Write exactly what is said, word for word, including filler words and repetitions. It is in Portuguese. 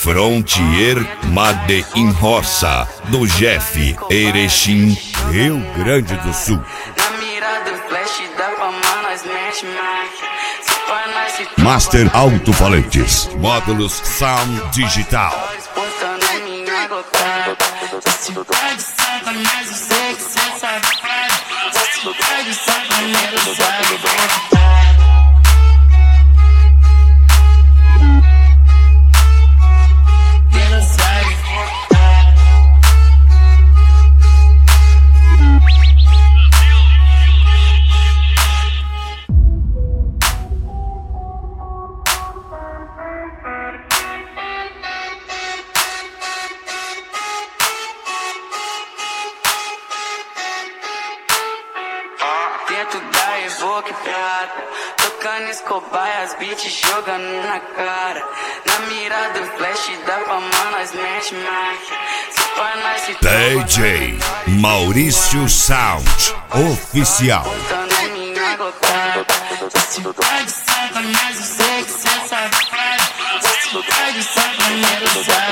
Frontier Made in Roça, do Jeff Erechim, Rio Grande do Sul. Na mira do flash da fama nós mexe mais. Se pra nós se Master Alto-Falantes, módulos Sound Digital. exportando é minha gotada. Se cidade santa, mas eu sei que cê sabe frase. Se cidade santa, mas eu sabe voltar. Dentro da Evoque Prata, tocando Escobar, as beats jogando na cara. Na mira do flash da fama nós mexe mais. Se pra nós se D J Maurício Sound Oficial. botando é minha gotada. Se cidade santa, mas eu sei que cê sabe frase. Se cidade santa, mas eu sabe.